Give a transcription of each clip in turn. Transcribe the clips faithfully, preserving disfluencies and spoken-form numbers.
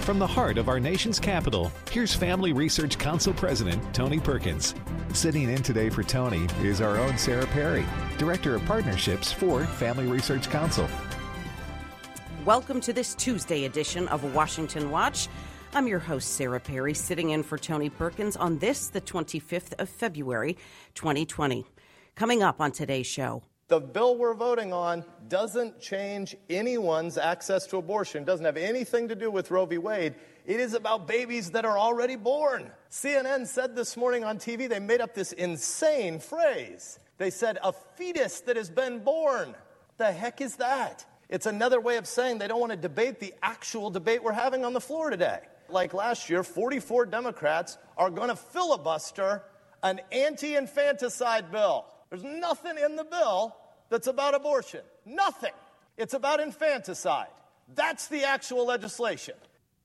From the heart of our nation's capital, here's Family Research Council President Tony Perkins. Sitting in today for Tony is our own Sarah Perry, Director of Partnerships for Family Research Council. Welcome to this Tuesday edition of Washington Watch. I'm your host, Sarah Perry, sitting in for Tony Perkins on this, the twenty-fifth of February, twenty twenty. Coming up on today's show. The bill we're voting on doesn't change anyone's access to abortion. It doesn't have anything to do with Roe v. Wade. It is about babies that are already born. C N N said this morning on T V, they made up this insane phrase. They said, a fetus that has been born. The heck is that? It's another way of saying they don't want to debate the actual debate we're having on the floor today. Like last year, forty-four Democrats are going to filibuster an anti-infanticide bill. There's nothing in the bill that's about abortion. Nothing. It's about infanticide. That's the actual legislation.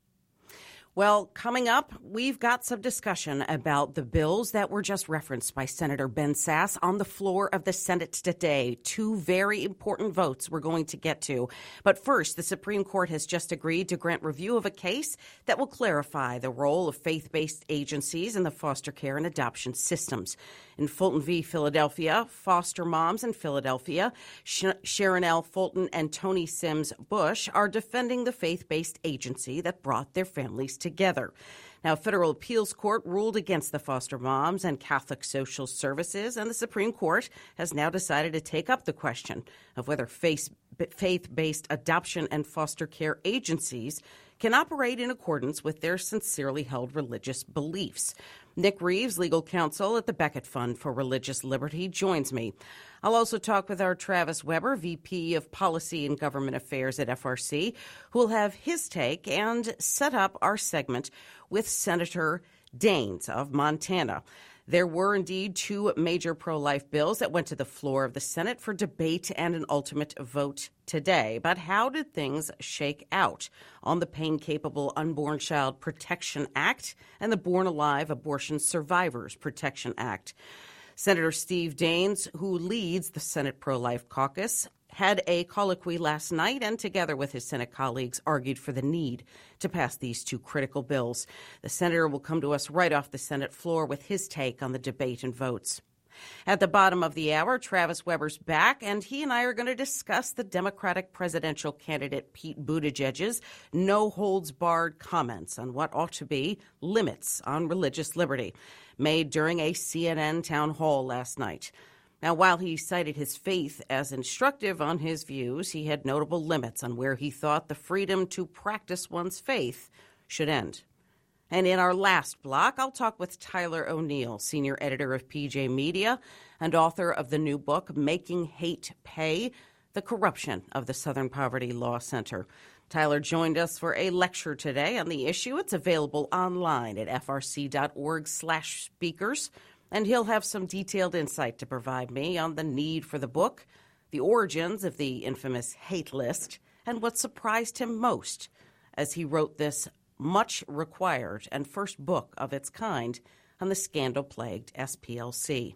Well, coming up, we've got some discussion about the bills that were just referenced by Senator Ben Sasse on the floor of the Senate today. Two very important votes we're going to get to. But first, the Supreme Court has just agreed to grant review of a case that will clarify the role of faith-based agencies in the foster care and adoption systems. In Fulton v. Philadelphia, foster moms in Philadelphia, Sh- Sharon L. Fulton and Tony Sims Bush, are defending the faith-based agency that brought their families together. Now, a federal appeals court ruled against the foster moms and Catholic Social Services, and the Supreme Court has now decided to take up the question of whether faith- faith-based adoption and foster care agencies can operate in accordance with their sincerely held religious beliefs. Nick Reeves, legal counsel at the Becket Fund for Religious Liberty, joins me. I'll also talk with our Travis Weber, V P of Policy and Government Affairs at F R C, who will have his take and set up our segment with Senator Daines of Montana. There were indeed two major pro-life bills that went to the floor of the Senate for debate and an ultimate vote today. But how did things shake out on the Pain-Capable Unborn Child Protection Act and the Born Alive Abortion Survivors Protection Act? Senator Steve Daines, who leads the Senate Pro-Life Caucus, had a colloquy last night and together with his Senate colleagues argued for the need to pass these two critical bills. The senator will come to us right off the Senate floor with his take on the debate and votes. At the bottom of the hour, Travis Weber's back, and he and I are going to discuss the Democratic presidential candidate Pete Buttigieg's no-holds-barred comments on what ought to be limits on religious liberty made during a C N N town hall last night. Now, while he cited his faith as instructive on his views, he had notable limits on where he thought the freedom to practice one's faith should end. And in our last block, I'll talk with Tyler O'Neill, senior editor of P J Media and author of the new book, Making Hate Pay, The Corruption of the Southern Poverty Law Center. Tyler joined us for a lecture today on the issue. It's available online at frc.org slash speakers. And he'll have some detailed insight to provide me on the need for the book, the origins of the infamous hate list, and what surprised him most as he wrote this much required and first book of its kind on the scandal-plagued S P L C.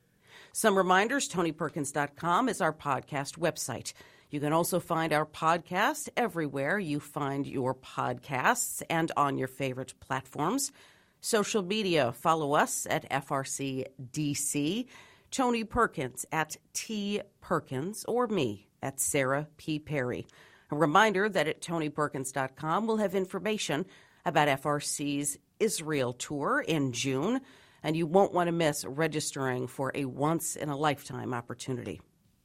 Some reminders, Tony Perkins dot com is our podcast website. You can also find our podcast everywhere you find your podcasts and on your favorite platforms. Social media, follow us at F R C D C, Tony Perkins at T Perkins, or me at Sarah P. Perry. A reminder that at Tony Perkins dot com we'll have information about F R C's Israel tour in June, and you won't want to miss registering for a once-in-a-lifetime opportunity.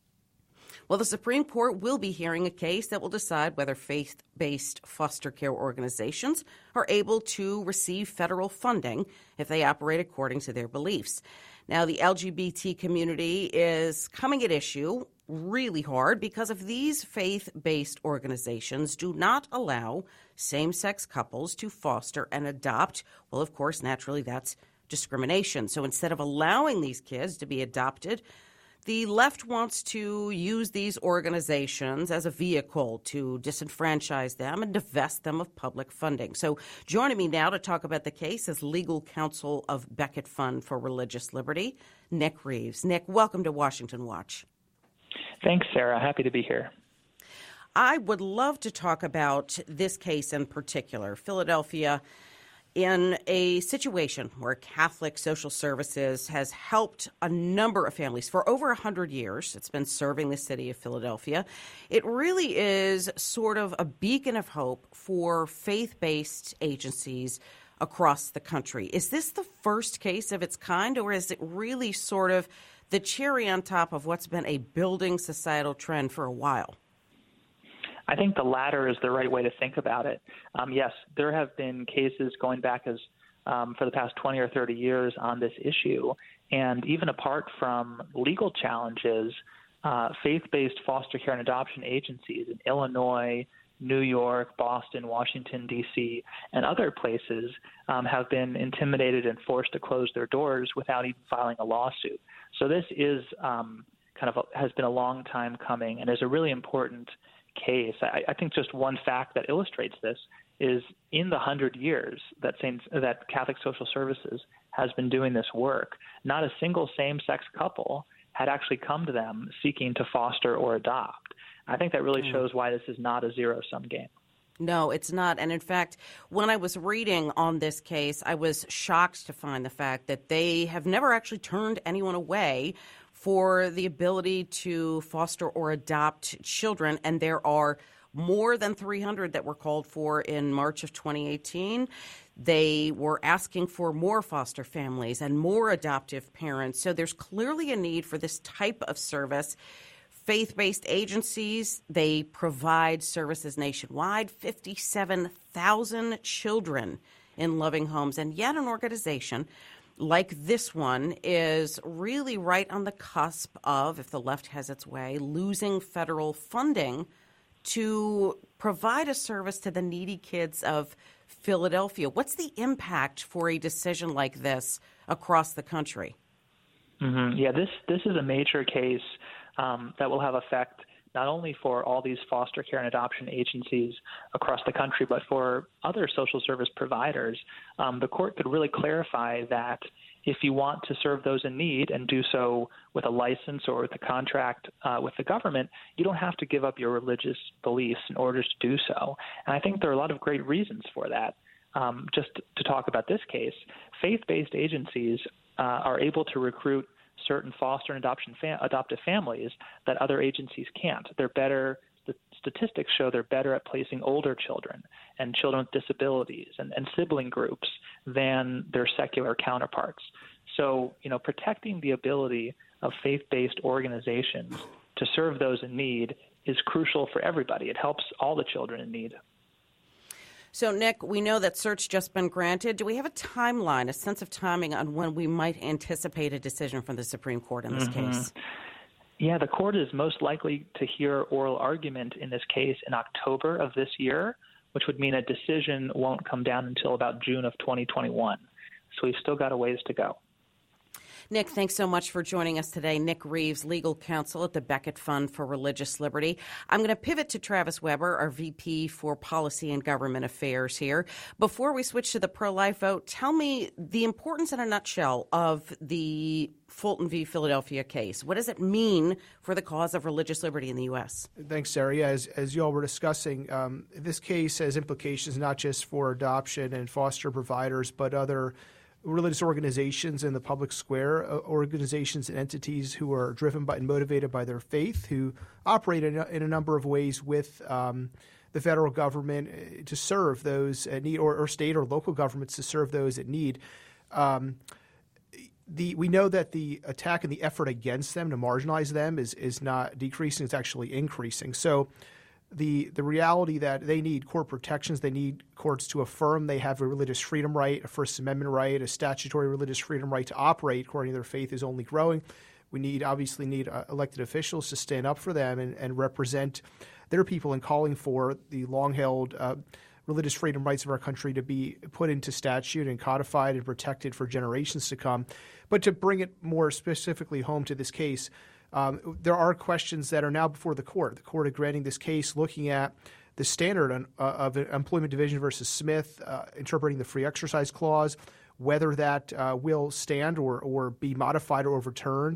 Well, the Supreme Court will be hearing a case that will decide whether faith-based foster care organizations are able to receive federal funding if they operate according to their beliefs. Now, the L G B T community is coming at issue really hard because if these faith-based organizations do not allow same-sex couples to foster and adopt, well, of course, naturally, that's discrimination. So instead of allowing these kids to be adopted, the left wants to use these organizations as a vehicle to disenfranchise them and divest them of public funding. So joining me now to talk about the case is legal counsel of Becket Fund for Religious Liberty, Nick Reeves. Nick, welcome to Washington Watch. Thanks, Sarah. Happy to be here. I would love to talk about this case in particular, Philadelphia, in a situation where Catholic Social Services has helped a number of families for over one hundred years. It's been serving the city of Philadelphia. It really is sort of a beacon of hope for faith-based agencies across the country. Is this the first case of its kind, or is it really sort of the cherry on top of what's been a building societal trend for a while? I think the latter is the right way to think about it. Um, yes, there have been cases going back as um, for the past twenty or thirty years on this issue. And even apart from legal challenges, uh, faith-based foster care and adoption agencies in Illinois, New York, Boston, Washington, D C, and other places um, have been intimidated and forced to close their doors without even filing a lawsuit. So this is um, kind of a, has been a long time coming and is a really important case. I, I think just one fact that illustrates this is in the hundred years that Saint, that Catholic Social Services has been doing this work, not a single same-sex couple had actually come to them seeking to foster or adopt. I think that really mm. shows why this is not a zero-sum game. No, it's not. And in fact, when I was reading on this case, I was shocked to find the fact that they have never actually turned anyone away for the ability to foster or adopt children. And there are more than three hundred that were called for in March of twenty eighteen. They were asking for more foster families and more adoptive parents. So there's clearly a need for this type of service. Faith-based agencies, they provide services nationwide, fifty-seven thousand children in loving homes. And yet an organization like this one is really right on the cusp of, if the left has its way, losing federal funding to provide a service to the needy kids of Philadelphia. What's the impact for a decision like this across the country? Mm-hmm. Yeah, this this is a major case um, that will have effect not only for all these foster care and adoption agencies across the country, but for other social service providers. Um, the court could really clarify that if you want to serve those in need and do so with a license or with a contract uh, with the government, you don't have to give up your religious beliefs in order to do so. And I think there are a lot of great reasons for that. Um, just to talk about this case, faith-based agencies uh, are able to recruit certain foster and adoption fa- adoptive families that other agencies can't. They're better. The statistics show they're better at placing older children and children with disabilities and, and sibling groups than their secular counterparts. So, you know, protecting the ability of faith-based organizations to serve those in need is crucial for everybody. It helps all the children in need. So, Nick, we know that cert's just been granted. Do we have a timeline, a sense of timing on when we might anticipate a decision from the Supreme Court in this mm-hmm. case? Yeah, the court is most likely to hear oral argument in this case in October of this year, which would mean a decision won't come down until about June of twenty twenty-one. So we've still got a ways to go. Nick, thanks so much for joining us today. Nick Reeves, legal counsel at the Becket Fund for Religious Liberty. I'm going to pivot to Travis Weber, our V P for Policy and Government Affairs here. Before we switch to the pro-life vote, tell me the importance in a nutshell of the Fulton v. Philadelphia case. What does it mean for the cause of religious liberty in the U S? Thanks, Sarah. Yeah, as, as you all were discussing, um, this case has implications not just for adoption and foster providers, but other religious organizations in the public square, uh, organizations and entities who are driven by and motivated by their faith, who operate in a, in a number of ways with um, the federal government to serve those at need, or, or state or local governments to serve those at need. Um, the we know that the attack and the effort against them to marginalize them is is not decreasing; it's actually increasing. So. The the reality that they need court protections, they need courts to affirm they have a religious freedom right, a First Amendment right, a statutory religious freedom right to operate according to their faith is only growing. We need obviously need uh, elected officials to stand up for them and, and represent their people in calling for the long-held uh, religious freedom rights of our country to be put into statute and codified and protected for generations to come. But to bring it more specifically home to this case, Um, there are questions that are now before the court. The court is granting this case looking at the standard on, uh, of Employment Division versus Smith, uh, interpreting the free exercise clause, whether that uh, will stand or, or be modified or overturned.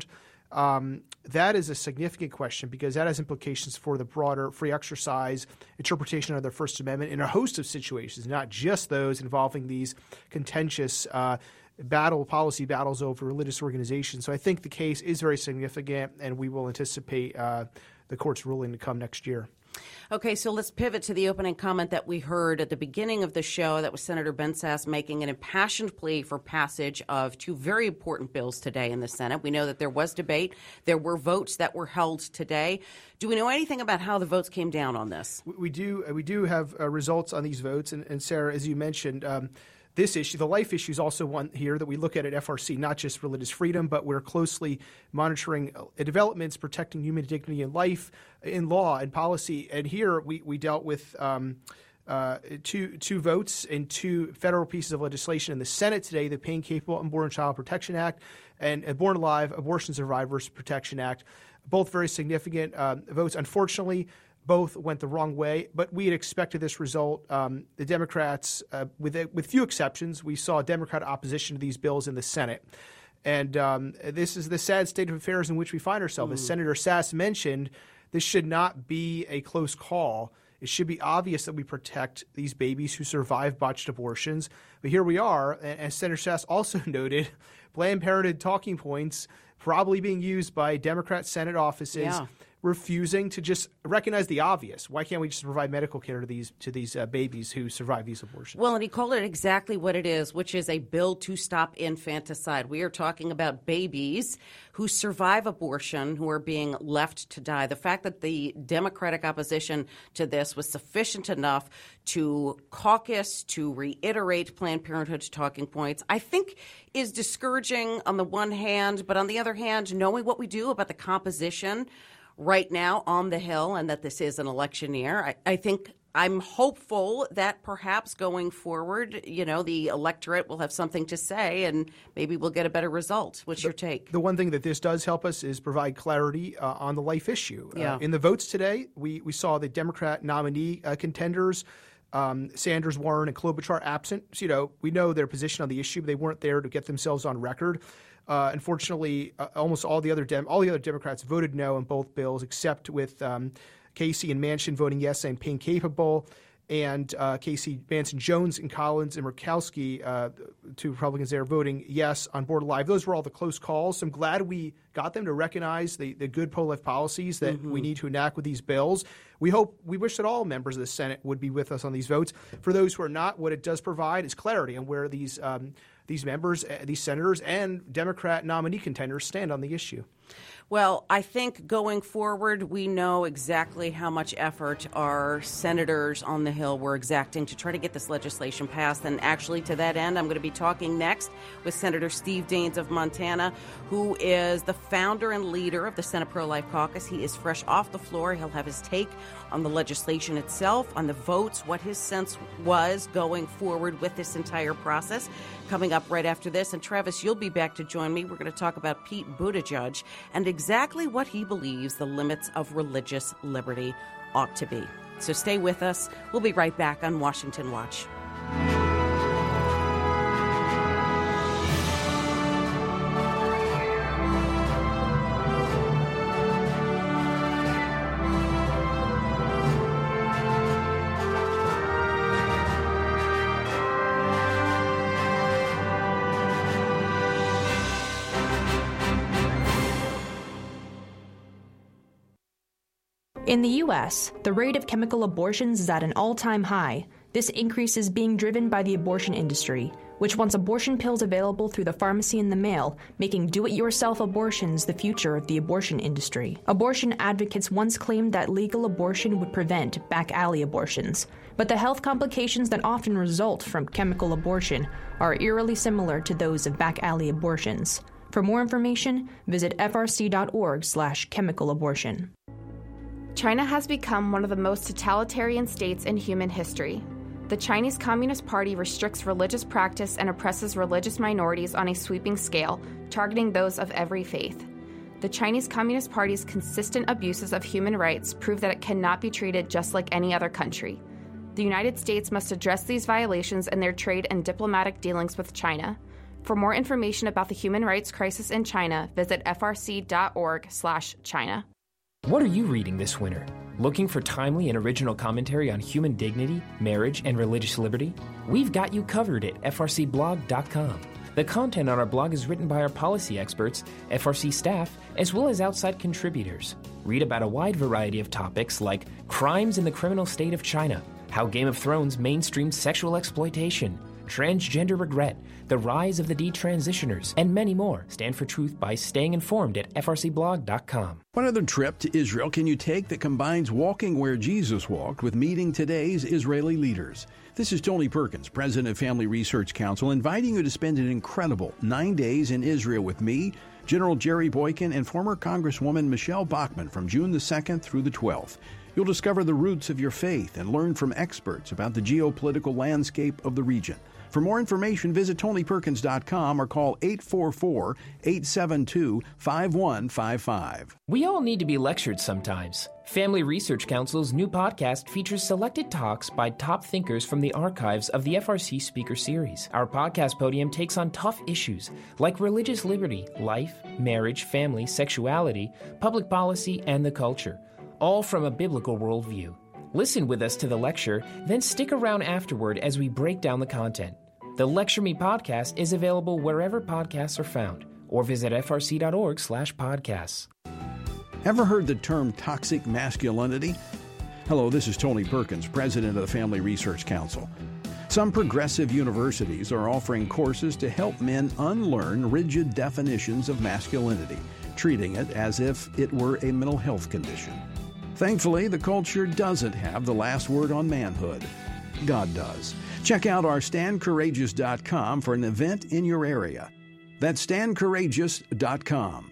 Um, that is a significant question because that has implications for the broader free exercise interpretation of the First Amendment in a host of situations, not just those involving these contentious uh, battle policy battles over religious organizations. So I think the case is very significant, and we will anticipate uh, the court's ruling to come next year. Okay, so let's pivot to the opening comment that we heard at the beginning of the show. That was Senator Ben Sasse making an impassioned plea for passage of two very important bills today in the Senate. We know that there was debate. There were votes that were held today. Do we know anything about how the votes came down on this? We do. We do have uh, results on these votes. And, and Sarah, as you mentioned, um, this issue, the life issue, is also one here that we look at at F R C, not just religious freedom, but we're closely monitoring uh, developments protecting human dignity and life in law and policy. And here we, we dealt with um, uh, two two votes and two federal pieces of legislation in the Senate today, the Pain Capable Unborn Child Protection Act and uh, Born Alive Abortion Survivors Protection Act, both very significant uh, votes. Unfortunately, both went the wrong way, but we had expected this result. Um, the Democrats, uh, with with few exceptions, we saw Democrat opposition to these bills in the Senate. And um, this is the sad state of affairs in which we find ourselves. Mm. As Senator Sasse mentioned, this should not be a close call. It should be obvious that we protect these babies who survive botched abortions. But here we are, and as Senator Sasse also noted, Planned Parenthood talking points probably being used by Democrat Senate offices, yeah. refusing to just recognize the obvious. Why can't we just provide medical care to these to these uh, babies who survive these abortions? Well, and he called it exactly what it is, which is a bill to stop infanticide. We are talking about babies who survive abortion, who are being left to die. The fact that the Democratic opposition to this was sufficient enough to caucus, to reiterate Planned Parenthood's talking points, I think is discouraging on the one hand, but on the other hand, knowing what we do about the composition right now on the Hill and that this is an election year, I, I think I'm hopeful that perhaps going forward, you know, the electorate will have something to say and maybe we'll get a better result. What's the, your take? The one thing that this does help us is provide clarity uh, on the life issue. Yeah. Uh, in the votes today, we, we saw the Democrat nominee uh, contenders, um, Sanders, Warren, and Klobuchar absent. So, you know, we know their position on the issue, but they weren't there to get themselves on record. Uh, unfortunately, uh, almost all the other Dem- all the other Democrats voted no on both bills, except with um, Casey and Manchin voting yes and Pain Capable, and uh, Casey, Manson, Jones, and Collins and Murkowski, uh, two Republicans there, voting yes on Born Alive. Those were all the close calls. So I'm glad we got them to recognize the, the good pro-life policies that mm-hmm. we need to enact with these bills. We hope, we wish that all members of the Senate would be with us on these votes. For those who are not, what it does provide is clarity on where these um, these members, uh, these senators, and Democrat nominee contenders stand on the issue. Well, I think going forward, we know exactly how much effort our senators on the Hill were exacting to try to get this legislation passed. And actually, to that end, I'm going to be talking next with Senator Steve Daines of Montana, who is the founder and leader of the Senate Pro-Life Caucus. He is fresh off the floor. He'll have his take on the legislation itself, on the votes, what his sense was going forward with this entire process. Coming up right after this. And Travis, you'll be back to join me. We're going to talk about Pete Buttigieg and exactly what he believes the limits of religious liberty ought to be. So stay with us. We'll be right back on Washington Watch. In the U S, the rate of chemical abortions is at an all-time high. This increase is being driven by the abortion industry, which wants abortion pills available through the pharmacy in the mail, making do-it-yourself abortions the future of the abortion industry. Abortion advocates once claimed that legal abortion would prevent back-alley abortions, but the health complications that often result from chemical abortion are eerily similar to those of back-alley abortions. For more information, visit f r c dot org slash chemical abortion. China has become one of the most totalitarian states in human history. The Chinese Communist Party restricts religious practice and oppresses religious minorities on a sweeping scale, targeting those of every faith. The Chinese Communist Party's consistent abuses of human rights prove that it cannot be treated just like any other country. The United States must address these violations in their trade and diplomatic dealings with China. For more information about the human rights crisis in China, visit f r c dot org slash China. What are you reading this winter? Looking for timely and original commentary on human dignity, marriage, and religious liberty? We've got you covered at f r c blog dot com. The content on our blog is written by our policy experts, F R C staff, as well as outside contributors. Read about a wide variety of topics like crimes in the criminal state of China, how Game of Thrones mainstreamed sexual exploitation, transgender regret, the rise of the detransitioners, and many more. Stand for truth by staying informed at f r c blog dot com. What other trip to Israel can you take that combines walking where Jesus walked with meeting today's Israeli leaders? This is Tony Perkins, president of Family Research Council, inviting you to spend an incredible nine days in Israel with me, General Jerry Boykin, and former Congresswoman Michelle Bachmann from June the second through the twelfth. You'll discover the roots of your faith and learn from experts about the geopolitical landscape of the region. For more information, visit tony perkins dot com or call eight four four, eight seven two, five one five five. We all need to be lectured sometimes. Family Research Council's new podcast features selected talks by top thinkers from the archives of the F R C Speaker Series. Our podcast podium takes on tough issues like religious liberty, life, marriage, family, sexuality, public policy, and the culture, all from a biblical worldview. Listen with us to the lecture, then stick around afterward as we break down the content. The Lecture Me podcast is available wherever podcasts are found, or visit f r c dot org slash podcasts. Ever heard the term toxic masculinity? Hello, this is Tony Perkins, president of the Family Research Council. Some progressive universities are offering courses to help men unlearn rigid definitions of masculinity, treating it as if it were a mental health condition. Thankfully, the culture doesn't have the last word on manhood. God does. Check out our stand courageous dot com for an event in your area. That's stand courageous dot com.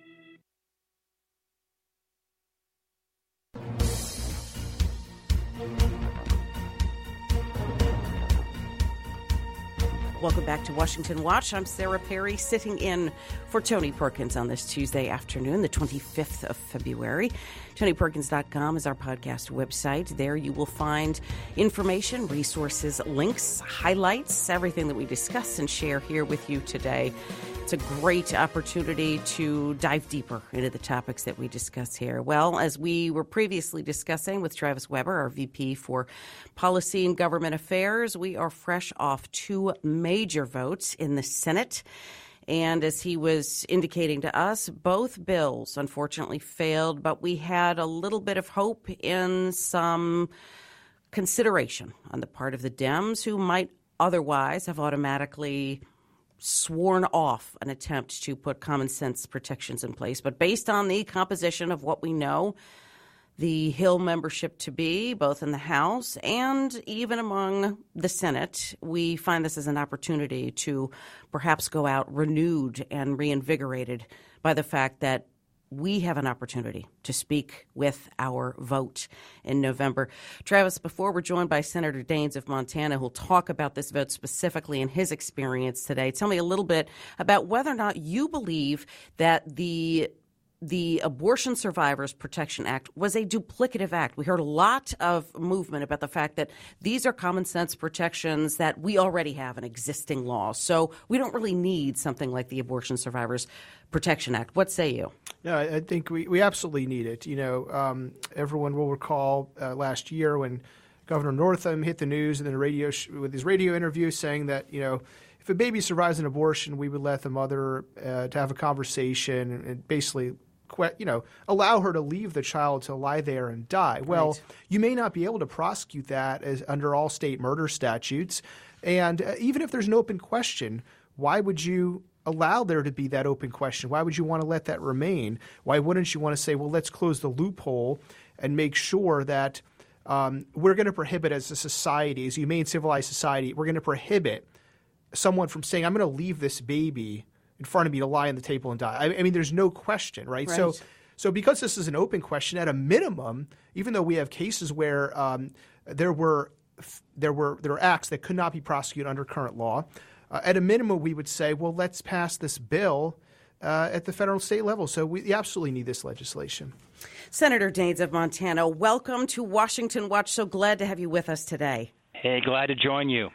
Welcome back to Washington Watch. I'm Sarah Perry, sitting in for Tony Perkins on this Tuesday afternoon, the twenty-fifth of February. tony perkins dot com is our podcast website. There you will find information, resources, links, highlights, everything that we discuss and share here with you today. It's a great opportunity to dive deeper into the topics that we discuss here. Well, as we were previously discussing with Travis Weber, our V P for Policy and Government Affairs, we are fresh off two major votes in the Senate. And as he was indicating to us, both bills unfortunately failed, but we had a little bit of hope in some consideration on the part of the Dems who might otherwise have automatically sworn off an attempt to put common sense protections in place. But based on the composition of what we know the Hill membership to be, both in the House and even among the Senate, we find this as an opportunity to perhaps go out renewed and reinvigorated by the fact that we have an opportunity to speak with our vote in November. Travis, before we're joined by Senator Daines of Montana, who'll talk about this vote specifically in his experience today, tell me a little bit about whether or not you believe that the the Abortion Survivors Protection Act was a duplicative act. We heard a lot of movement about the fact that these are common sense protections that we already have in existing law. So we don't really need something like the Abortion Survivors Protection Act. What say you? No, I think we, we absolutely need it. You know, um, everyone will recall uh, last year when Governor Northam hit the news and then a radio sh- with his radio interview saying that, you know, if a baby survives an abortion, we would let the mother uh, to have a conversation and, and basically you know, allow her to leave the child to lie there and die. Well, right. You may not be able to prosecute that as under all state murder statutes. And uh, even if there's an open question, why would you allow there to be that open question? Why would you want to let that remain? Why wouldn't you want to say, well, let's close the loophole and make sure that um, we're going to prohibit as a society, as a humane civilized society, we're going to prohibit someone from saying, I'm going to leave this baby in front of me to lie on the table and die. I, I mean, there's no question, right? right? So so because this is an open question, at a minimum, even though we have cases where um, there were there were there were acts that could not be prosecuted under current law, uh, at a minimum, we would say, well, let's pass this bill uh, at the federal and state level. So we absolutely need this legislation. Senator Daines of Montana, welcome to Washington Watch. So glad to have you with us today. Hey, glad to join you.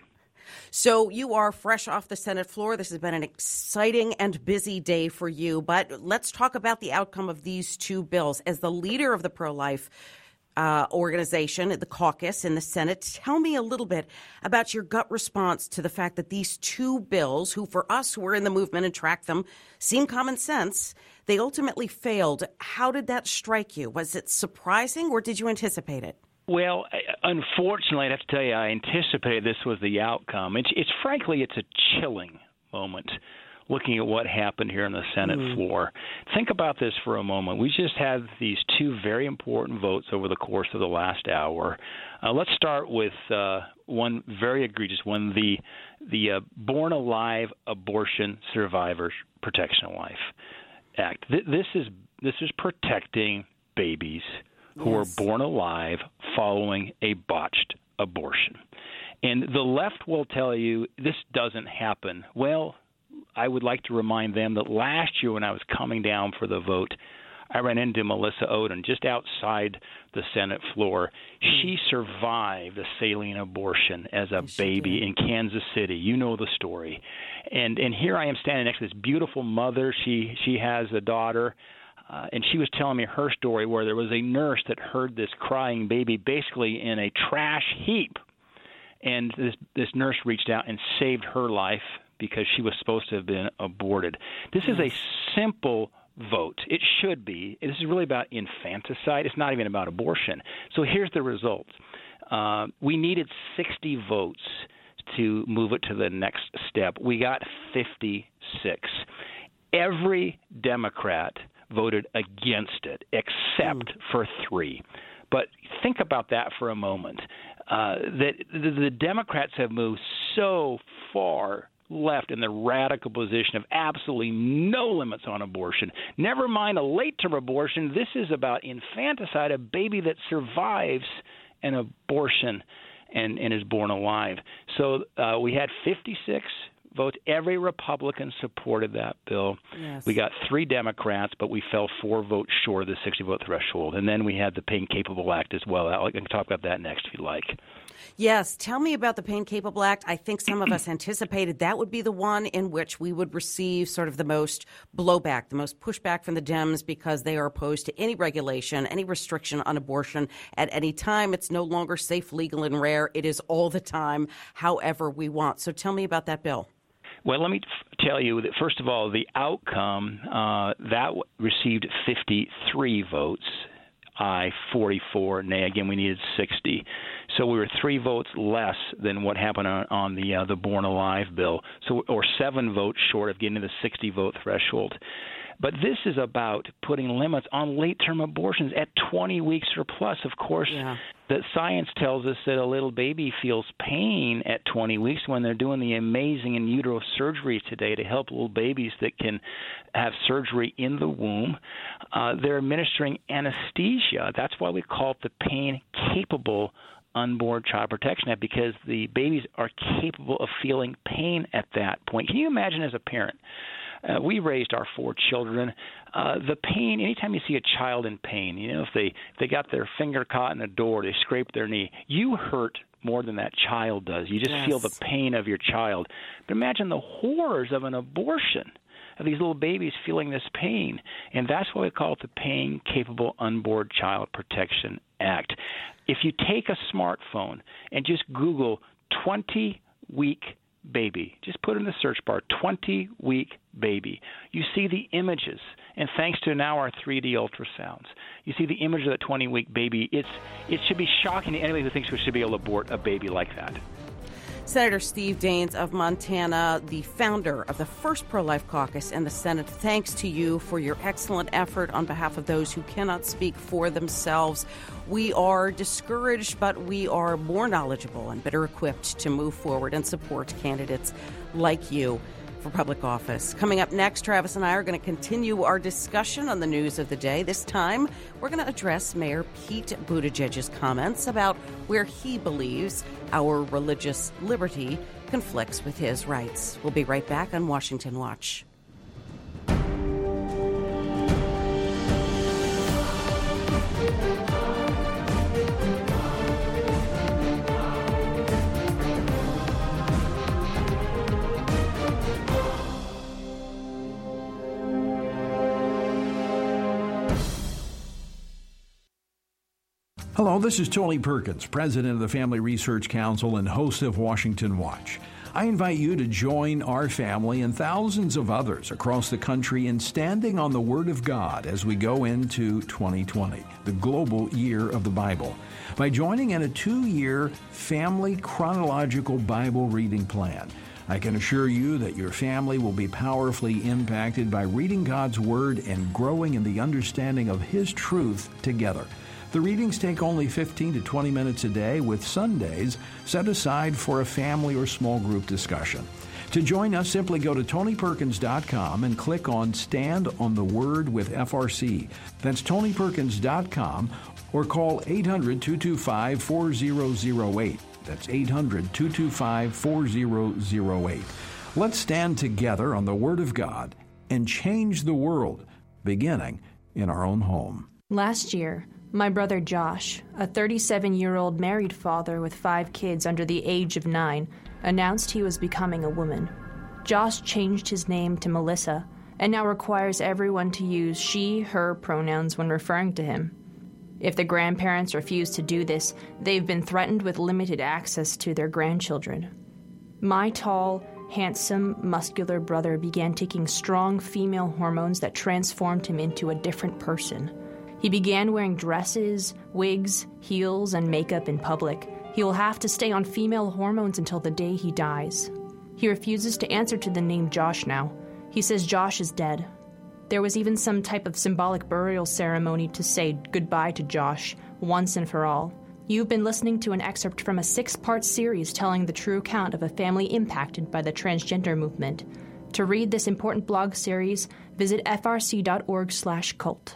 So you are fresh off the Senate floor. This has been an exciting and busy day for you. But let's talk about the outcome of these two bills. As the leader of the pro-life uh, organization, the caucus in the Senate, tell me a little bit about your gut response to the fact that these two bills, who for us who are in the movement and track them, seem common sense, they ultimately failed. How did that strike you? Was it surprising or did you anticipate it? Well, unfortunately, I have to tell you, I anticipated this was the outcome. It's, it's frankly, it's a chilling moment looking at what happened here on the Senate mm. floor. Think about this for a moment. We just had these two very important votes over the course of the last hour. Uh, let's start with uh, one very egregious one, the the uh, Born Alive Abortion Survivors Protection of Life Act. Th- this is this is protecting babies who yes. are born alive following a botched abortion. And the left will tell you this doesn't happen. Well, I would like to remind them that last year when I was coming down for the vote, I ran into Melissa Ohden just outside the Senate floor. She survived a saline abortion as a yes, baby in Kansas City. You know the story. And and here I am standing next to this beautiful mother. She she has a daughter. Uh, and she was telling me her story where there was a nurse that heard this crying baby basically in a trash heap. And this, this nurse reached out and saved her life because she was supposed to have been aborted. This is a simple vote. It should be. This is really about infanticide. It's not even about abortion. So here's the results. Uh, we needed sixty votes to move it to the next step. We got fifty-six. Every Democrat voted against it, except mm. for three. But think about that for a moment. Uh, that the, the Democrats have moved so far left in the radical position of absolutely no limits on abortion. Never mind a late-term abortion. This is about infanticide, a baby that survives an abortion and, and is born alive. So uh, we had fifty-six votes. Every Republican supported that bill. Yes. We got three Democrats, but we fell four votes short of the sixty-vote threshold. And then we had the Pain Capable Act as well. I can talk about that next if you like. Yes. Tell me about the Pain Capable Act. I think some of us anticipated that would be the one in which we would receive sort of the most blowback, the most pushback from the Dems because they are opposed to any regulation, any restriction on abortion at any time. It's no longer safe, legal, and rare. It is all the time, however we want. So tell me about that bill. Well, let me f- tell you that, first of all, the outcome, uh, that w- received fifty-three votes, aye, forty-four, nay. Again, we needed sixty. So we were three votes less than what happened on, on the uh, the Born Alive bill, so or seven votes short of getting to the sixty-vote threshold. But this is about putting limits on late-term abortions at twenty weeks or plus. Of course, yeah. the science tells us that a little baby feels pain at twenty weeks when they're doing the amazing in utero surgeries today to help little babies that can have surgery in the womb. Uh, they're administering anesthesia. That's why we call it the pain-capable Unborn Child Protection Act, because the babies are capable of feeling pain at that point. Can you imagine as a parent? Uh, we raised our four children. Uh, the pain, anytime you see a child in pain, you know, if they, if they got their finger caught in a door, they scraped their knee, you hurt more than that child does. You just yes. feel the pain of your child. But imagine the horrors of an abortion, of these little babies feeling this pain. And that's why we call it the Pain-Capable Unborn Child Protection Act. If you take a smartphone and just Google twenty-week baby, just put in the search bar, twenty-week baby, you see the images. And thanks to now our three D ultrasounds, you see the image of that twenty-week baby. It's It should be shocking to anybody who thinks we should be able to abort a baby like that. Senator Steve Daines of Montana, the founder of the first pro-life caucus in the Senate, thanks to you for your excellent effort on behalf of those who cannot speak for themselves. We are discouraged, but we are more knowledgeable and better equipped to move forward and support candidates like you for public office. Coming up next, Travis and I are going to continue our discussion on the news of the day. This time, we're going to address Mayor Pete Buttigieg's comments about where he believes our religious liberty conflicts with his rights. We'll be right back on Washington Watch. Hello, this is Tony Perkins, president of the Family Research Council and host of Washington Watch. I invite you to join our family and thousands of others across the country in standing on the Word of God as we go into twenty twenty, the global year of the Bible, by joining in a two-year family chronological Bible reading plan. I can assure you that your family will be powerfully impacted by reading God's Word and growing in the understanding of His truth together. The readings take only fifteen to twenty minutes a day, with Sundays set aside for a family or small group discussion. To join us, simply go to tony perkins dot com and click on Stand on the Word with F R C. That's tony perkins dot com, or call eight hundred, two two five, four zero zero eight. That's eight hundred, two two five, four zero zero eight. Let's stand together on the Word of God and change the world, beginning in our own home. Last year, my brother Josh, a thirty-seven-year-old married father with five kids under the age of nine, announced he was becoming a woman. Josh changed his name to Melissa and now requires everyone to use she, her pronouns when referring to him. If the grandparents refuse to do this, they've been threatened with limited access to their grandchildren. My tall, handsome, muscular brother began taking strong female hormones that transformed him into a different person. He began wearing dresses, wigs, heels, and makeup in public. He will have to stay on female hormones until the day he dies. He refuses to answer to the name Josh now. He says Josh is dead. There was even some type of symbolic burial ceremony to say goodbye to Josh, once and for all. You've been listening to an excerpt from a six-part series telling the true account of a family impacted by the transgender movement. To read this important blog series, visit f r c dot org slash cult.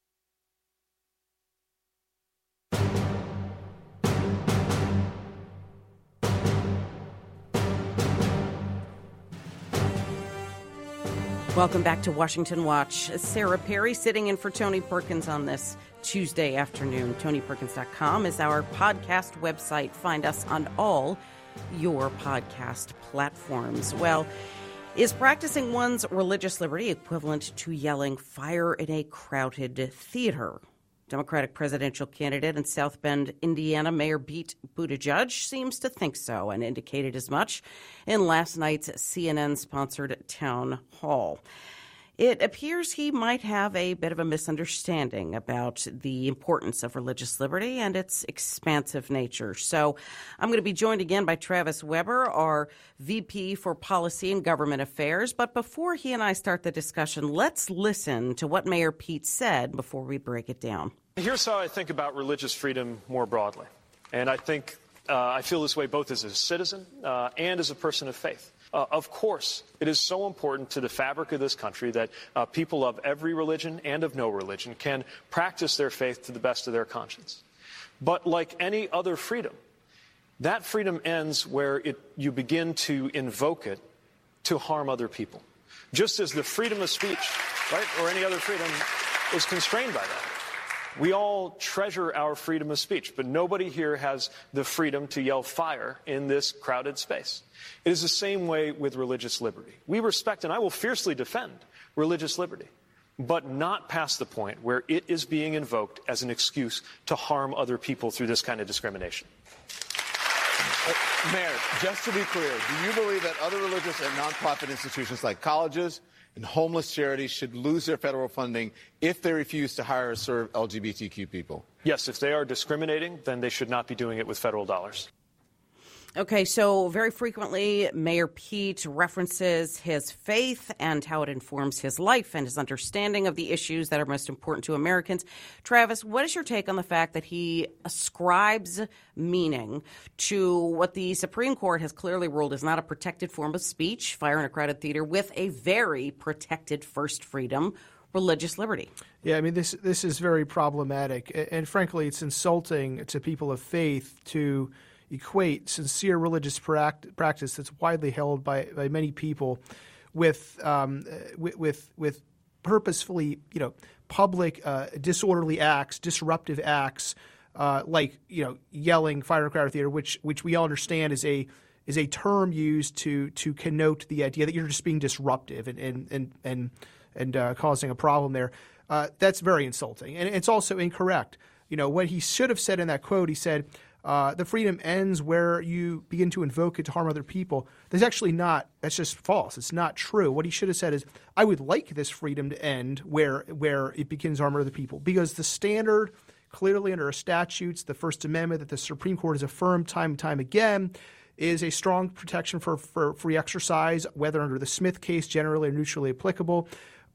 Welcome back to Washington Watch. Sarah Perry sitting in for Tony Perkins on this Tuesday afternoon. tony perkins dot com is our podcast website. Find us on all your podcast platforms. Well, is practicing one's religious liberty equivalent to yelling fire in a crowded theater? Democratic presidential candidate in South Bend, Indiana, Mayor Pete Buttigieg seems to think so and indicated as much in last night's C N N-sponsored town hall. It appears he might have a bit of a misunderstanding about the importance of religious liberty and its expansive nature. So I'm going to be joined again by Travis Weber, our V P for Policy and Government Affairs. But before he and I start the discussion, let's listen to what Mayor Pete said before we break it down. Here's how I think about religious freedom more broadly. And I think uh, I feel this way both as a citizen uh, and as a person of faith. Uh, of course, it is so important to the fabric of this country that uh, people of every religion and of no religion can practice their faith to the best of their conscience. But like any other freedom, that freedom ends where it, you begin to invoke it to harm other people. Just as the freedom of speech, right, or any other freedom is constrained by that. We all treasure our freedom of speech, but nobody here has the freedom to yell fire in this crowded space. It is the same way with religious liberty. We respect and I will fiercely defend religious liberty, but not past the point where it is being invoked as an excuse to harm other people through this kind of discrimination. Uh, Mayor, just to be clear, do you believe that other religious and nonprofit institutions like colleges and homeless charities should lose their federal funding if they refuse to hire or serve L G B T Q people? Yes, if they are discriminating, then they should not be doing it with federal dollars. Okay, so very frequently, Mayor Pete references his faith and how it informs his life and his understanding of the issues that are most important to Americans. Travis, what is your take on the fact that he ascribes meaning to what the Supreme Court has clearly ruled is not a protected form of speech, fire in a crowded theater, with a very protected first freedom, religious liberty? Yeah, I mean, this this is very problematic. And, and frankly, it's insulting to people of faith to equate sincere religious practice that's widely held by, by many people with, um, with with with purposefully, you know, public uh, disorderly acts, disruptive acts, uh, like, you know, yelling fire in a crowded theater, which which we all understand is a is a term used to to connote the idea that you're just being disruptive and and and and, and uh, causing a problem there. Uh, that's very insulting, and it's also incorrect. You know, what he should have said in that quote, he said, uh, the freedom ends where you begin to invoke it to harm other people. That's actually not, that's just false. It's not true. What he should have said is, I would like this freedom to end where where it begins to harm other people. Because the standard, clearly under our statutes, the First Amendment that the Supreme Court has affirmed time and time again, is a strong protection for, for free exercise, whether under the Smith case, generally or neutrally applicable,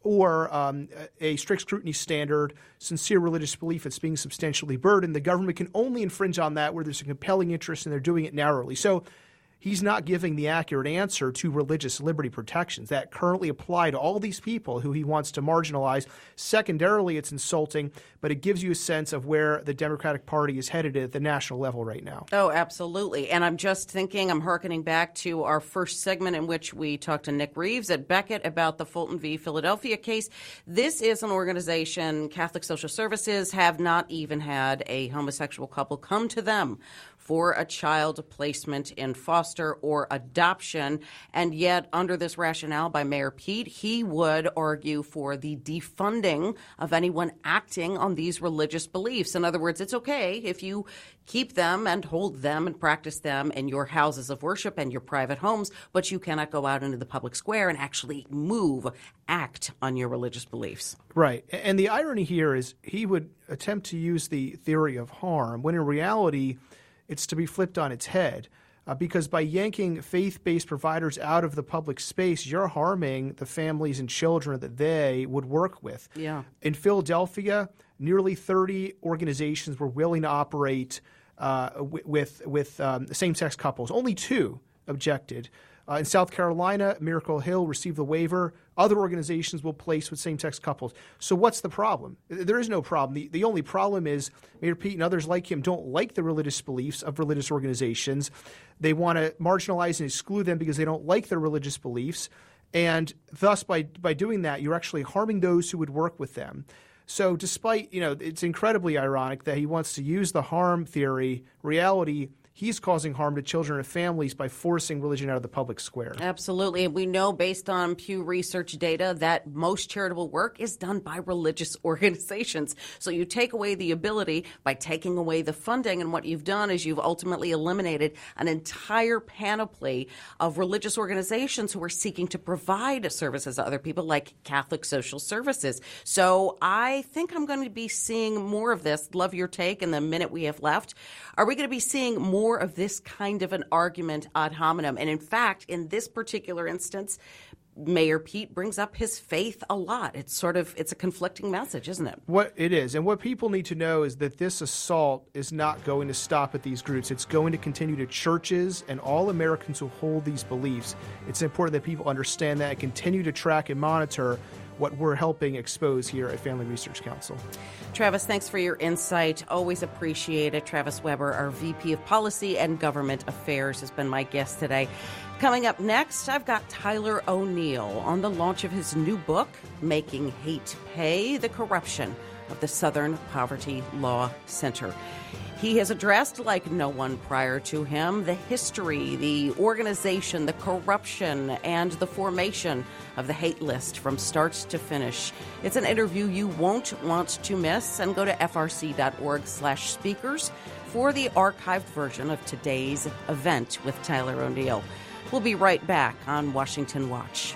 or um, a strict scrutiny standard, sincere religious belief that's being substantially burdened. The government can only infringe on that where there's a compelling interest and they're doing it narrowly. So he's not giving the accurate answer to religious liberty protections that currently apply to all these people who he wants to marginalize. Secondarily, it's insulting, but it gives you a sense of where the Democratic Party is headed at the national level right now. Oh, absolutely. And I'm just thinking, I'm hearkening back to our first segment in which we talked to Nick Reeves at Beckett about the Fulton v. Philadelphia case. This is an organization, Catholic Social Services, have not even had a homosexual couple come to them for a child placement in foster or adoption. And yet, under this rationale by Mayor Pete, he would argue for the defunding of anyone acting on these religious beliefs. In other words, it's okay if you keep them and hold them and practice them in your houses of worship and your private homes, but you cannot go out into the public square and actually move, act on your religious beliefs. Right. And the irony here is he would attempt to use the theory of harm when in reality it's to be flipped on its head, uh, because by yanking faith-based providers out of the public space, you're harming the families and children that they would work with. Yeah. In Philadelphia, nearly thirty organizations were willing to operate uh, w- with with um, same-sex couples. Only two objected. Uh, in South Carolina, Miracle Hill received the waiver. Other organizations will place with same-sex couples. So what's the problem? There is no problem. The, the only problem is Mayor Pete and others like him don't like the religious beliefs of religious organizations. They want to marginalize and exclude them because they don't like their religious beliefs. And thus, by by doing that, you're actually harming those who would work with them. So despite, you know, it's incredibly ironic that he wants to use the harm theory, reality, he's causing harm to children and families by forcing religion out of the public square. Absolutely. And we know based on Pew Research data that most charitable work is done by religious organizations. So you take away the ability by taking away the funding, and what you've done is you've ultimately eliminated an entire panoply of religious organizations who are seeking to provide services to other people, like Catholic Social Services. So I think I'm going to be seeing more of this. Love your take in the minute we have left. Are we going to be seeing more More of this kind of an argument ad hominem? And in fact, in this particular instance, Mayor Pete brings up his faith a lot. It's sort of, it's a conflicting message, isn't it? What it is. And what people need to know is that this assault is not going to stop at these groups. It's going to continue to churches and all Americans who hold these beliefs. It's important that people understand that and continue to track and monitor what we're helping expose here at Family Research Council. Travis, thanks for your insight. Always appreciate it. Travis Weber, our V P of Policy and Government Affairs, has been my guest today. Coming up next, I've got Tyler O'Neill on the launch of his new book, Making Hate Pay: The Corruption of the Southern Poverty Law Center. He has addressed, like no one prior to him, the history, the organization, the corruption, and the formation of the hate list from start to finish. It's an interview you won't want to miss, and go to frc.org slash speakers for the archived version of today's event with Tyler O'Neill. We'll be right back on Washington Watch.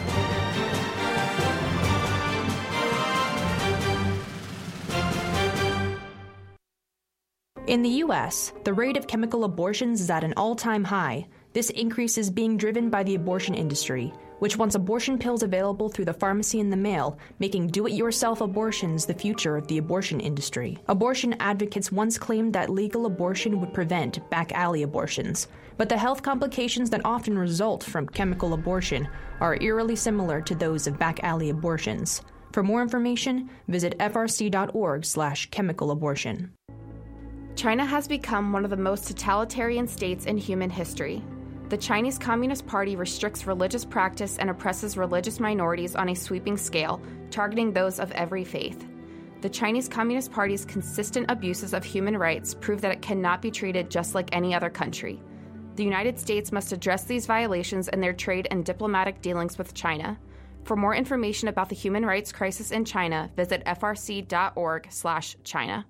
In the U S, the rate of chemical abortions is at an all-time high. This increase is being driven by the abortion industry, which wants abortion pills available through the pharmacy in the mail, making do-it-yourself abortions the future of the abortion industry. Abortion advocates once claimed that legal abortion would prevent back-alley abortions, but the health complications that often result from chemical abortion are eerily similar to those of back-alley abortions. For more information, visit frc.org slash chemical abortion. China has become one of the most totalitarian states in human history. The Chinese Communist Party restricts religious practice and oppresses religious minorities on a sweeping scale, targeting those of every faith. The Chinese Communist Party's consistent abuses of human rights prove that it cannot be treated just like any other country. The United States must address these violations in their trade and diplomatic dealings with China. For more information about the human rights crisis in China, visit frc.org slash China.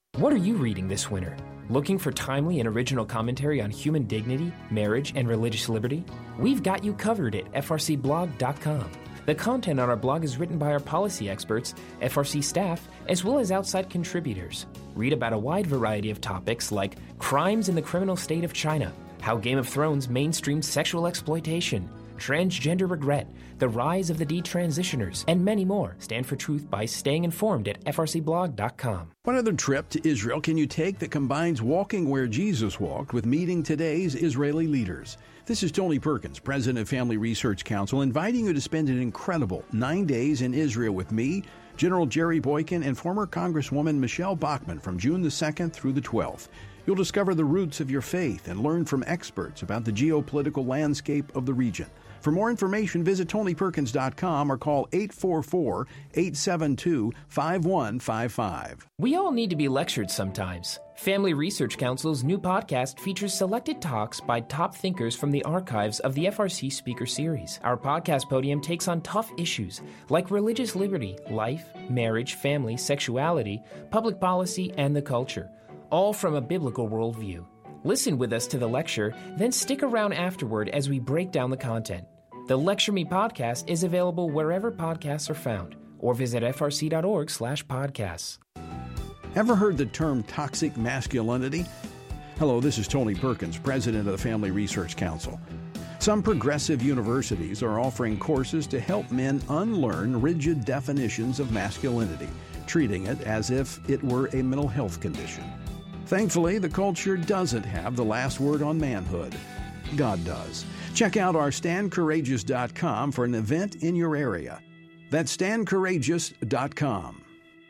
What are you reading this winter? Looking for timely and original commentary on human dignity, marriage, and religious liberty? We've got you covered at F R C blog dot com. The content on our blog is written by our policy experts, F R C staff, as well as outside contributors. Read about a wide variety of topics like crimes in the criminal state of China, how Game of Thrones mainstreamed sexual exploitation, transgender regret, the rise of the detransitioners, and many more. Stand for truth by staying informed at F R C blog dot com. What other trip to Israel can you take that combines walking where Jesus walked with meeting today's Israeli leaders? This is Tony Perkins, president of Family Research Council, inviting you to spend an incredible nine days in Israel with me, General Jerry Boykin, and former Congresswoman Michelle Bachmann from June the second through the twelfth. You'll discover the roots of your faith and learn from experts about the geopolitical landscape of the region. For more information, visit Tony Perkins dot com or call eight four four, eight seven two, five one five five. We all need to be lectured sometimes. Family Research Council's new podcast features selected talks by top thinkers from the archives of the F R C Speaker Series. Our podcast podium takes on tough issues like religious liberty, life, marriage, family, sexuality, public policy, and the culture, all from a biblical worldview. Listen with us to the lecture, then stick around afterward as we break down the content. The Lecture Me podcast is available wherever podcasts are found, or visit F R C dot org slash podcasts. Ever heard the term toxic masculinity? Hello, this is Tony Perkins, president of the Family Research Council. Some progressive universities are offering courses to help men unlearn rigid definitions of masculinity, treating it as if it were a mental health condition. Thankfully, the culture doesn't have the last word on manhood. God does. Check out our stand courageous dot com for an event in your area. That's stand courageous dot com.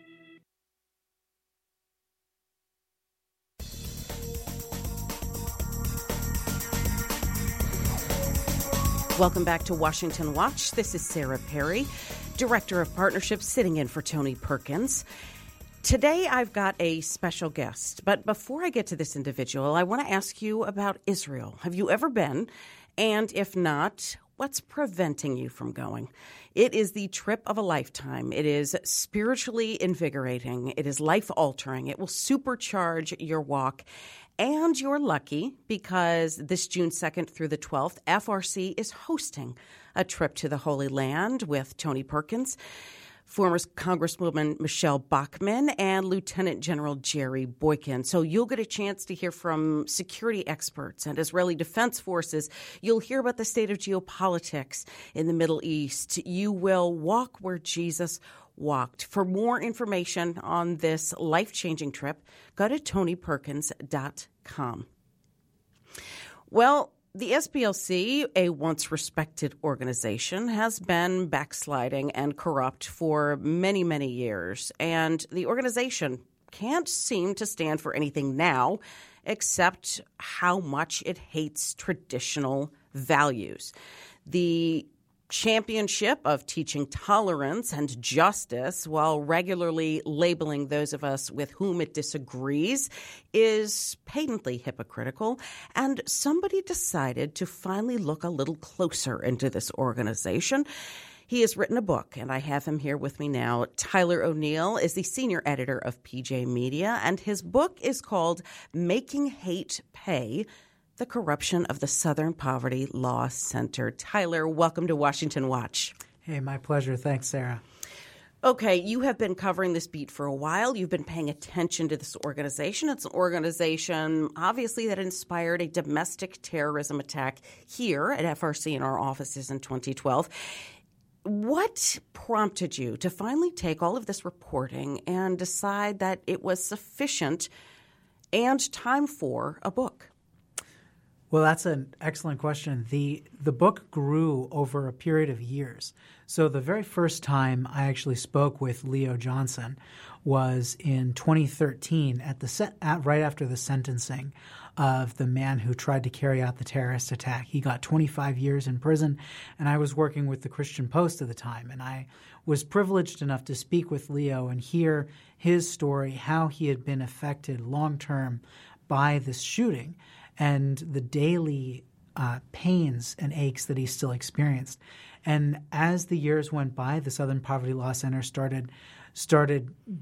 Welcome back to Washington Watch. This is Sarah Perry, Director of Partnerships, sitting in for Tony Perkins. Today, I've got a special guest, but before I get to this individual, I want to ask you about Israel. Have you ever been? And if not, what's preventing you from going? It is the trip of a lifetime. It is spiritually invigorating. It is life-altering. It will supercharge your walk. And you're lucky because this June second through the twelfth, F R C is hosting a trip to the Holy Land with Tony Perkins, former Congresswoman Michelle Bachmann, and Lieutenant General Jerry Boykin. So you'll get a chance to hear from security experts and Israeli Defense Forces. You'll hear about the state of geopolitics in the Middle East. You will walk where Jesus walked. For more information on this life-changing trip, go to Tony Perkins dot com. Well, the S P L C, a once respected organization, has been backsliding and corrupt for many, many years. And the organization can't seem to stand for anything now except how much it hates traditional values. The championship of teaching tolerance and justice while regularly labeling those of us with whom it disagrees is patently hypocritical, and somebody decided to finally look a little closer into this organization. He has written a book, and I have him here with me now. Tyler O'Neill is the senior editor of P J Media, and his book is called Making Hate Pay: The Corruption of the Southern Poverty Law Center. Tyler, welcome to Washington Watch. Hey, my pleasure. Thanks, Sarah. Okay, you have been covering this beat for a while. You've been paying attention to this organization. It's an organization, obviously, that inspired a domestic terrorism attack here at F R C in our offices in twenty twelve. What prompted you to finally take all of this reporting and decide that it was sufficient and time for a book? Well, that's an excellent question. The the book grew over a period of years. So the very first time I actually spoke with Leo Johnson was in twenty thirteen at the set, at, right after the sentencing of the man who tried to carry out the terrorist attack. He got twenty-five years in prison, and I was working with the Christian Post at the time, and I was privileged enough to speak with Leo and hear his story, how he had been affected long-term by this shooting, and the daily uh, pains and aches that he still experienced. And as the years went by, the Southern Poverty Law Center started started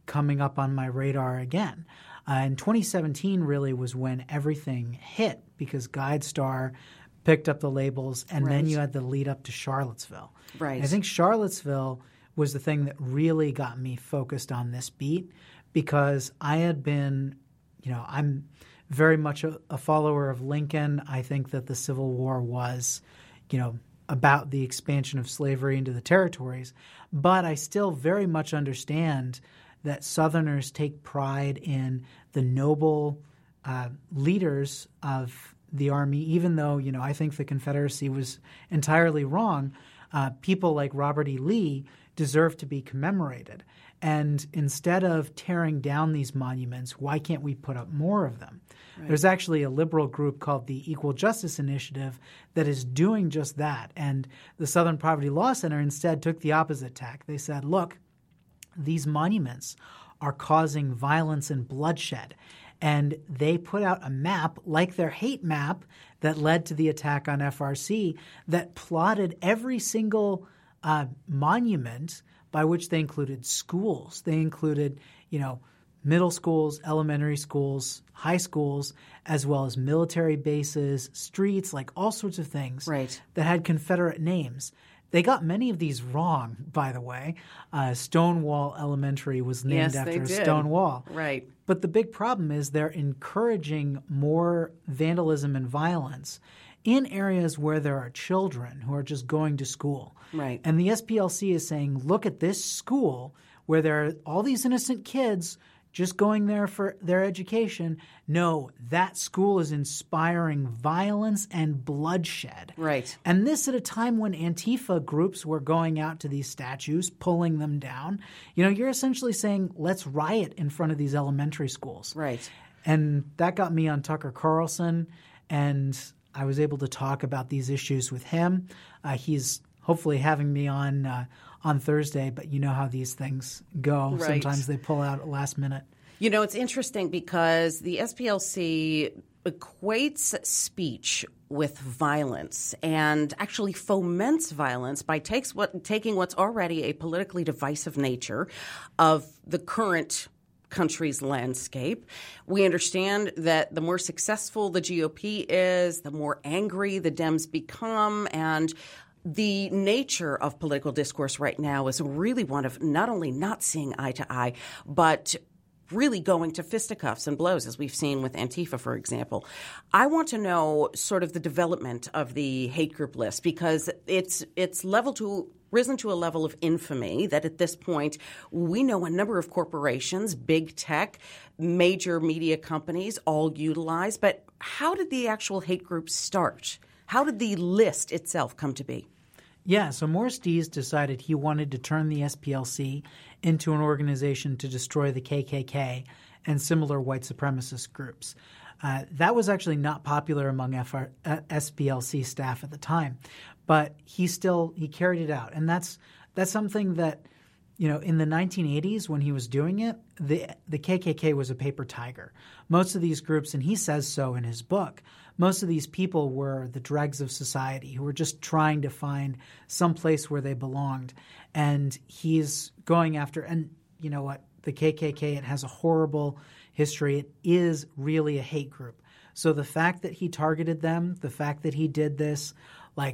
coming up on my radar again. Uh, and twenty seventeen really was when everything hit because GuideStar picked up the labels, and right. then you had the lead up to Charlottesville. Right. And I think Charlottesville was the thing that really got me focused on this beat because I had been, you know, I'm very much a, a follower of Lincoln. I think that the Civil War was, you know, about the expansion of slavery into the territories. But I still very much understand that Southerners take pride in the noble uh, leaders of the Army, even though, you know, I think the Confederacy was entirely wrong. Uh, people like Robert E. Lee deserve to be commemorated. And instead of tearing down these monuments, why can't we put up more of them? Right. There's actually a liberal group called the Equal Justice Initiative that is doing just that. And the Southern Poverty Law Center instead took the opposite tack. They said, look, these monuments are causing violence and bloodshed. And they put out a map, like their hate map that led to the attack on F R C, that plotted every single uh, monument by which they included schools. They included, you know, middle schools, elementary schools, high schools, as well as military bases, streets, like all sorts of things right. that had Confederate names. They got many of these wrong, by the way. Uh, Stonewall Elementary was named yes, after they did. Stonewall. Right. But the big problem is they're encouraging more vandalism and violence in areas where there are children who are just going to school. Right. And the S P L C is saying, look at this school where there are all these innocent kids just going there for their education. No, that school is inspiring violence and bloodshed. Right. And this at a time when Antifa groups were going out to these statues, pulling them down. You know, you're essentially saying, let's riot in front of these elementary schools. Right. And that got me on Tucker Carlson, and I was able to talk about these issues with him. Uh, he's hopefully having me on uh, on Thursday, but you know how these things go. Right. Sometimes they pull out at last minute. You know, it's interesting because the S P L C equates speech with violence and actually foments violence by takes what, taking what's already a politically divisive nature of the current country's landscape. We understand that the more successful the G O P is, the more angry the Dems become, and the nature of political discourse right now is really one of not only not seeing eye to eye, but really going to fisticuffs and blows, as we've seen with Antifa, for example. I want to know sort of the development of the hate group list, because it's it's level to risen to a level of infamy that at this point we know a number of corporations, big tech, major media companies all utilize. But how did the actual hate group start? How did the list itself come to be? Yeah, so Morris Dees decided he wanted to turn the S P L C into an organization to destroy the K K K and similar white supremacist groups. Uh, that was actually not popular among F R, uh, S P L C staff at the time, but he still he carried it out, and that's that's something that, you know, in the nineteen eighties when he was doing it, the the K K K was a paper tiger. Most of these groups, and he says so in his book, most of these people were the dregs of society who were just trying to find some place where they belonged. And he's going after, and you know what, the K K K, it has a horrible history. It is really a hate group. So the fact that he targeted them, the fact that he did this, like,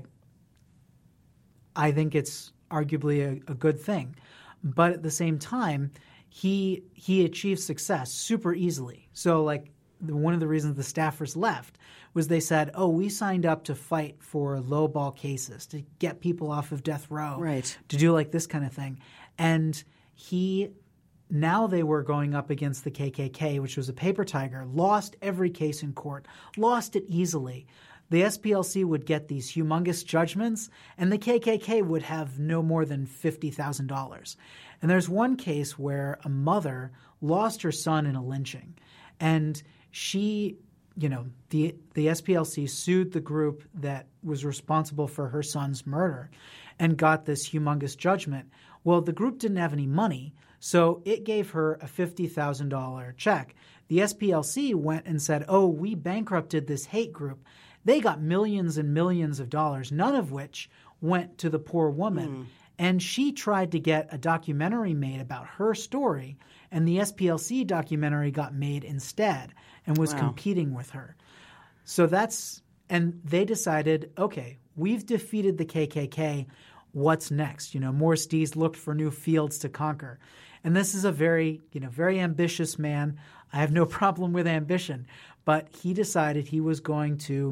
I think it's arguably a, a good thing. But at the same time, he he achieved success super easily. So like the, one of the reasons the staffers left was they said, oh, we signed up to fight for lowball cases, to get people off of death row, right, to do like this kind of thing. And he now they were going up against the K K K, which was a paper tiger, lost every case in court, lost it easily. The S P L C would get these humongous judgments, and the K K K would have no more than fifty thousand dollars. And there's one case where a mother lost her son in a lynching, and she, you know, the the S P L C sued the group that was responsible for her son's murder and got this humongous judgment. Well, the group didn't have any money, so it gave her a fifty thousand dollars check. The S P L C went and said, oh, we bankrupted this hate group. They got millions and millions of dollars, none of which went to the poor woman. Mm. And she tried to get a documentary made about her story, and the S P L C documentary got made instead and was Wow. competing with her. So that's – and they decided, okay, we've defeated the K K K. What's next? You know, Morris Dees looked for new fields to conquer. And this is a very, you know, very ambitious man. I have no problem with ambition. But he decided he was going to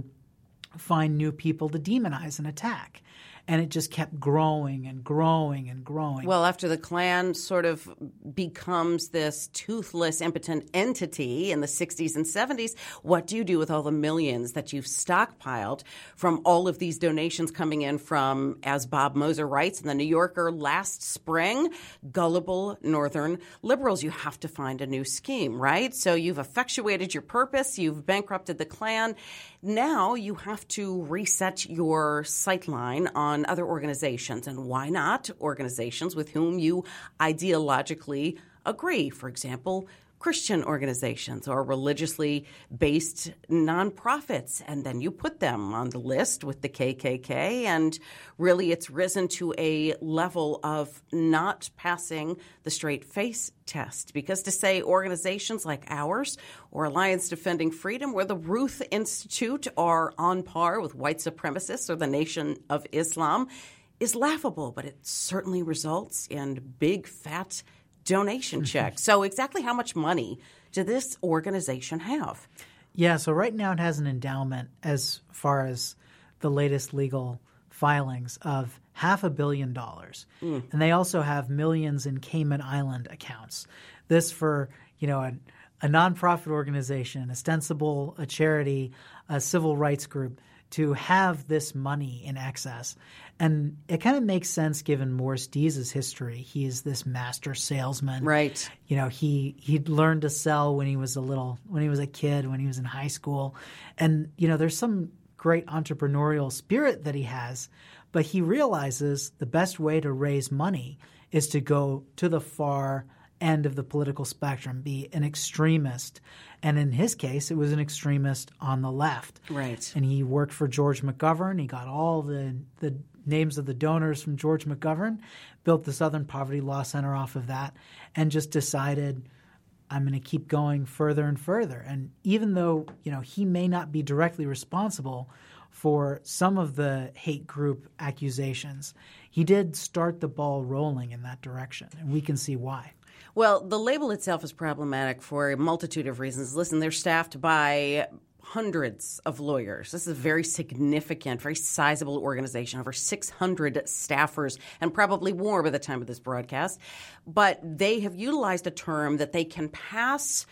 find new people to demonize and attack. And it just kept growing and growing and growing. Well, after the Klan sort of becomes this toothless, impotent entity in the sixties and seventies, what do you do with all the millions that you've stockpiled from all of these donations coming in from, as Bob Moser writes in The New Yorker last spring, gullible Northern liberals? You have to find a new scheme, right? So you've effectuated your purpose. You've bankrupted the Klan. Now you have to reset your sightline on other organizations. And why not organizations with whom you ideologically agree? For example, Christian organizations or religiously based nonprofits. And then you put them on the list with the K K K. And really it's risen to a level of not passing the straight face test. Because to say organizations like ours or Alliance Defending Freedom or the Ruth Institute are on par with white supremacists or the Nation of Islam is laughable. But it certainly results in big, fat donation check. So exactly how much money did this organization have? Yeah, so right now it has an endowment as far as the latest legal filings of half a billion dollars. Mm. And they also have millions in Cayman Island accounts. This for, you know, a, a nonprofit organization, ostensible a charity, a civil rights group, to have this money in excess. And it kind of makes sense given Morris Dees' history. He is this master salesman. Right. You know, he he learned to sell when he was a little when he was a kid, when he was in high school. And, you know, there's some great entrepreneurial spirit that he has, but he realizes the best way to raise money is to go to the far end of the political spectrum, be an extremist. And in his case, it was an extremist on the left. Right. And he worked for George McGovern. He got all the, the names of the donors from George McGovern, built the Southern Poverty Law Center off of that, and just decided, I'm going to keep going further and further. And even though, you know, he may not be directly responsible for some of the hate group accusations, he did start the ball rolling in that direction, and we can see why. Well, the label itself is problematic for a multitude of reasons. Listen, they're staffed by hundreds of lawyers. This is a very significant, very sizable organization, over six hundred staffers, and probably more by the time of this broadcast. But they have utilized a term that they can pass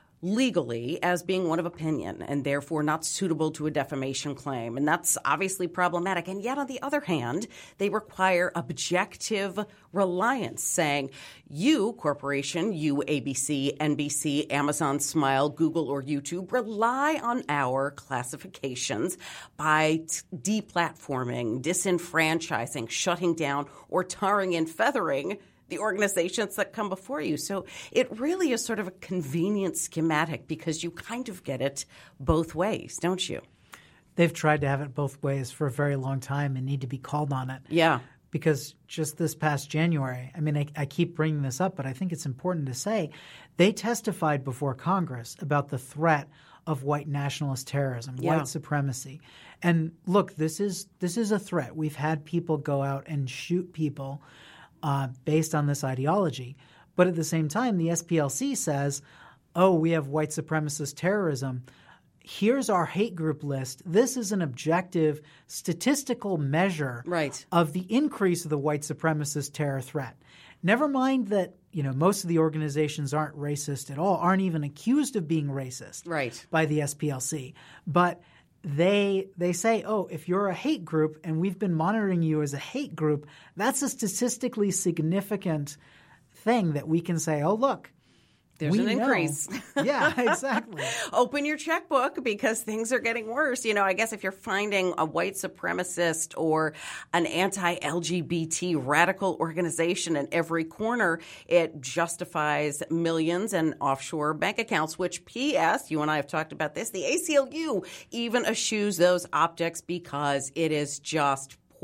legally as being one of opinion and therefore not suitable to a defamation claim. And that's obviously problematic. And yet, on the other hand, they require objective reliance, saying, you, corporation, you, A B C, N B C, Amazon, Smile, Google, or YouTube, rely on our classifications by t- deplatforming, disenfranchising, shutting down, or tarring and feathering the organizations that come before you. So it really is sort of a convenient schematic because you kind of get it both ways, don't you? They've tried to have it both ways for a very long time and need to be called on it. Yeah. Because just this past January, I mean, I, I keep bringing this up, but I think it's important to say, they testified before Congress about the threat of white nationalist terrorism, yeah. white supremacy. And look, this is this is a threat. We've had people go out and shoot people Uh, based on this ideology. But at the same time, the S P L C says, oh, we have white supremacist terrorism. Here's our hate group list. This is an objective statistical measure right. of the increase of the white supremacist terror threat. Never mind that, you know, most of the organizations aren't racist at all, aren't even accused of being racist right. by the S P L C. But They they say, oh, if you're a hate group and we've been monitoring you as a hate group, that's a statistically significant thing that we can say, oh, look. There's we an know. increase. Yeah, exactly. Open your checkbook because things are getting worse. You know, I guess if you're finding a white supremacist or an anti-L G B T radical organization in every corner, it justifies millions and offshore bank accounts, which P S, you and I have talked about this, the A C L U even eschews those optics because it is just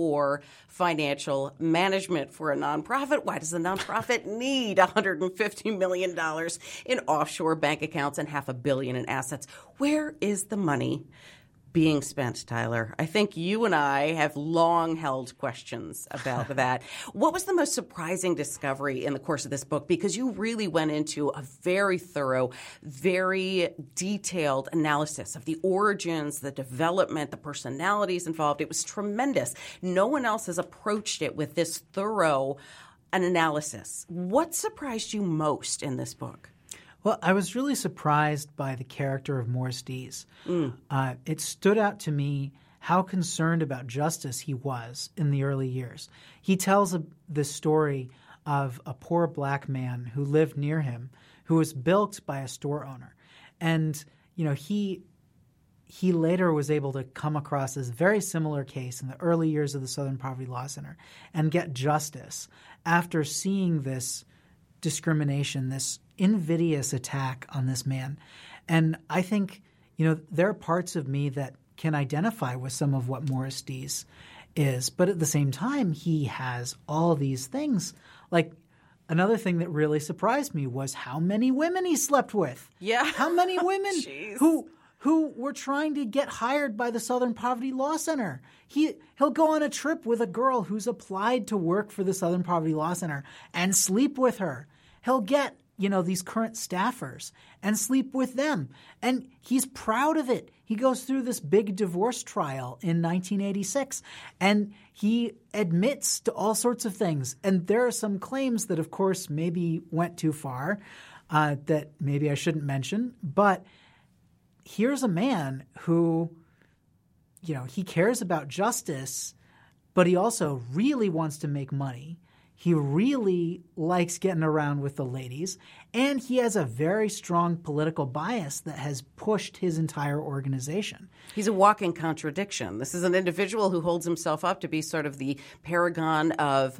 poor financial management for a nonprofit. Why does a nonprofit need one hundred fifty million dollars in offshore bank accounts and half a billion in assets? Where is the money being spent, Tyler? I think you and I have long held questions about that. What was the most surprising discovery in the course of this book? Because you really went into a very thorough, very detailed analysis of the origins, the development, the personalities involved. It was tremendous. No one else has approached it with this thorough an analysis. What surprised you most in this book? Well, I was really surprised by the character of Morris Dees. Mm. Uh, it stood out to me how concerned about justice he was in the early years. He tells a, the story of a poor black man who lived near him, who was bilked by a store owner. And, you know, he he later was able to come across this very similar case in the early years of the Southern Poverty Law Center and get justice after seeing this discrimination, this invidious attack on this man. And I think, you know, there are parts of me that can identify with some of what Morris Dees is. But at the same time, he has all these things. Like, another thing that really surprised me was how many women he slept with. Yeah. How many women who who were trying to get hired by the Southern Poverty Law Center. He, he'll go on a trip with a girl who's applied to work for the Southern Poverty Law Center and sleep with her. He'll get, you know, these current staffers and sleep with them. And he's proud of it. He goes through this big divorce trial in nineteen eighty-six, and he admits to all sorts of things. And there are some claims that, of course, maybe went too far uh, that maybe I shouldn't mention. But here's a man who, you know, he cares about justice, but he also really wants to make money. He really likes getting around with the ladies, and he has a very strong political bias that has pushed his entire organization. He's a walking contradiction. This is an individual who holds himself up to be sort of the paragon of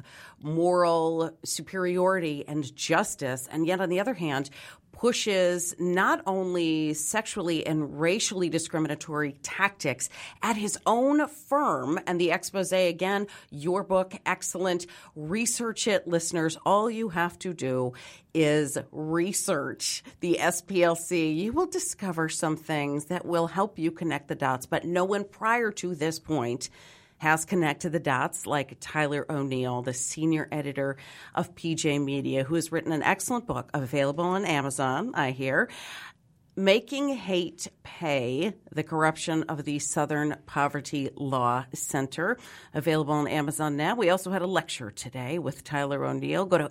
moral superiority and justice, and yet on the other hand, pushes not only sexually and racially discriminatory tactics at his own firm. And the expose, again, your book, excellent. Research it, listeners. All you have to do is research the S P L C. You will discover some things that will help you connect the dots, but no one prior to this point has connected the dots like Tyler O'Neill, the senior editor of P J Media, who has written an excellent book available on Amazon, I hear, Making Hate Pay, The Corruption of the Southern Poverty Law Center, available on Amazon now. We also had a lecture today with Tyler O'Neill. Go to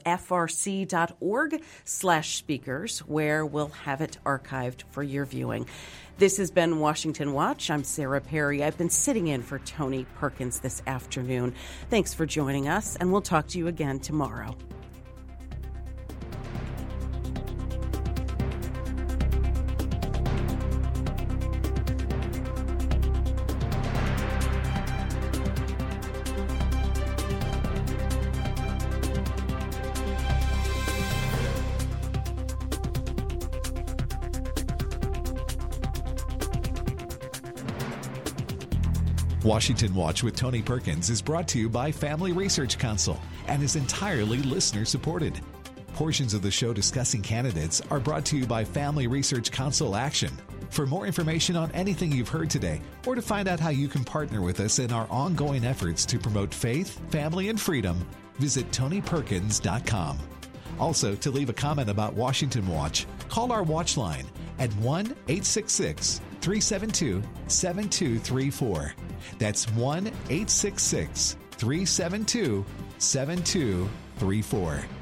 frc.org slash speakers, where we'll have it archived for your viewing. This has been Washington Watch. I'm Sarah Perry. I've been sitting in for Tony Perkins this afternoon. Thanks for joining us, and we'll talk to you again tomorrow. Washington Watch with Tony Perkins is brought to you by Family Research Council and is entirely listener-supported. Portions of the show discussing candidates are brought to you by Family Research Council Action. For more information on anything you've heard today, or to find out how you can partner with us in our ongoing efforts to promote faith, family, and freedom, visit tony perkins dot com. Also, to leave a comment about Washington Watch, call our watch line at one eight six six, three seven two, seven two three four. That's one eight six six, three seven two, seven two three four.